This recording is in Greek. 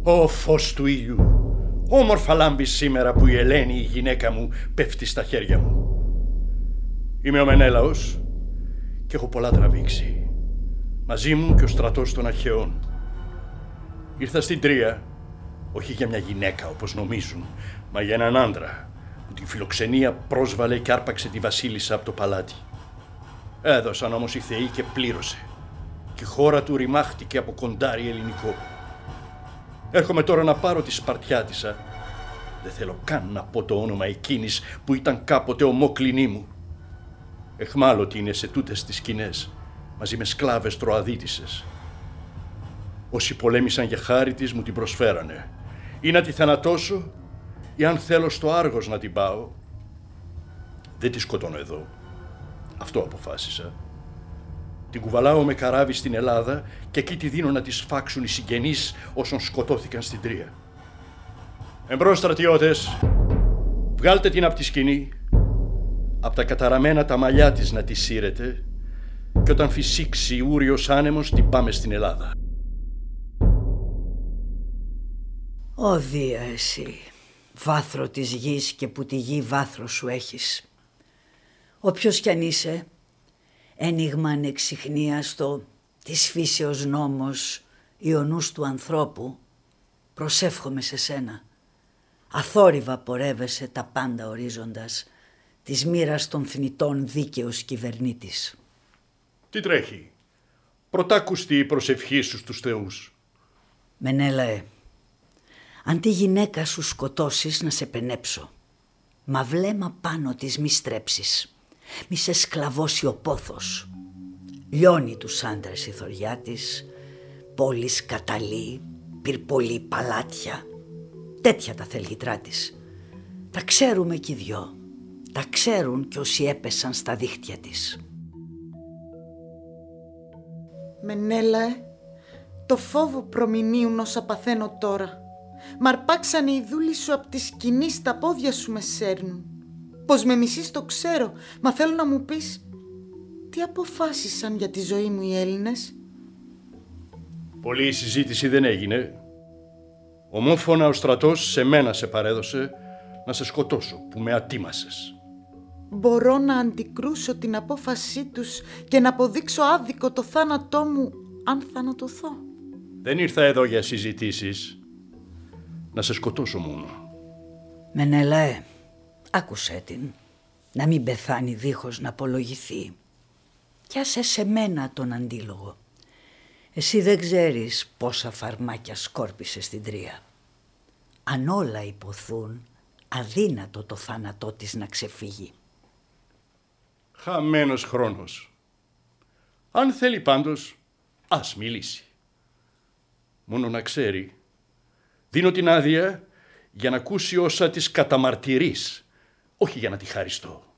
Ω φως του ήλιου, όμορφα λάμπει σήμερα που η Ελένη, η γυναίκα μου, πέφτει στα χέρια μου. Είμαι ο Μενέλαος και έχω πολλά τραβήξει. Μαζί μου και ο στρατός των Αχαιών. Ήρθα στην Τρία, όχι για μια γυναίκα όπως νομίζουν, μα για έναν άντρα που τη φιλοξενία πρόσβαλε και άρπαξε τη βασίλισσα από το παλάτι. Έδωσαν όμως οι θεοί και πλήρωσε. Και η χώρα του ρημάχτηκε από κοντάρι ελληνικό. Έρχομαι τώρα να πάρω τη Σπαρτιάτισσα. Δεν θέλω καν να πω το όνομα εκείνης που ήταν κάποτε ομόκλινή μου. Εχμάλωτη είναι σε τούτες τις σκηνές, μαζί με σκλάβες τροαδίτισσες. Όσοι πολέμησαν για χάρη της μου την προσφέρανε. Ή να τη θανατώσω, ή αν θέλω στο Άργος να την πάω. Δεν τη σκοτώνω εδώ. Αυτό αποφάσισα. Την κουβαλάω με καράβι στην Ελλάδα και εκεί τη δίνω να τη σφάξουν οι συγγενείς όσων σκοτώθηκαν στην Τρία. Εμπρός, στρατιώτες, βγάλτε την από τη σκηνή, από τα καταραμένα τα μαλλιά της να τη σύρετε και όταν φυσήξει ούριος άνεμος την πάμε στην Ελλάδα. Ω Δία εσύ, βάθρο της γης και που τη γη βάθρο σου έχεις. Όποιος κι αν είσαι, ένιγμα ανεξιχνίαστο, της φύσεως νόμος, ιονούς του ανθρώπου, προσεύχομαι σε σένα. Αθόρυβα πορεύεσαι τα πάντα ορίζοντας, της μοίρας των θνητών δίκαιος κυβερνήτης. Τι τρέχει, πρωτάκουστη η προσευχή σου στους θεούς. Μενέλαε, αν τη γυναίκα σου σκοτώσεις να σε πενέψω, μα βλέμμα πάνω της μη στρέψεις, μη σε σκλαβώσει ο πόθος. Λιώνει τους άντρες η θωριά της, πόλης καταλή, πυρπολή παλάτια, τέτοια τα θελγητρά της. Τα ξέρουμε κι οι δυο, τα ξέρουν κι όσοι έπεσαν στα δίχτυα της. Μενέλαε, το φόβο προμηνύουν όσα παθαίνω τώρα. Μ' αρπάξανε οι δούλοι σου απ' τη σκηνή, στα πόδια σου με σέρνουν. Πως με μισείς το ξέρω, μα θέλω να μου πεις τι αποφάσισαν για τη ζωή μου οι Έλληνες. Πολλή συζήτηση δεν έγινε. Ομόφωνα ο στρατός σε μένα σε παρέδωσε να σε σκοτώσω που με ατίμασες. Μπορώ να αντικρούσω την απόφασή τους και να αποδείξω άδικο το θάνατό μου αν θανατωθώ. Δεν ήρθα εδώ για συζητήσεις. Να σε σκοτώσω μόνο. Μενέλαε, άκουσέ την, να μην πεθάνει δίχως να απολογηθεί. Κι άσε σε μένα τον αντίλογο. Εσύ δεν ξέρεις πόσα φαρμάκια σκόρπισε στην Τρία. Αν όλα υποθούν, αδύνατο το θάνατό της να ξεφύγει. Χαμένος χρόνος. Αν θέλει πάντως, ας μιλήσει. Μόνο να ξέρει, δίνω την άδεια για να ακούσει όσα της καταμαρτυρείς, όχι για να τη χαριστώ.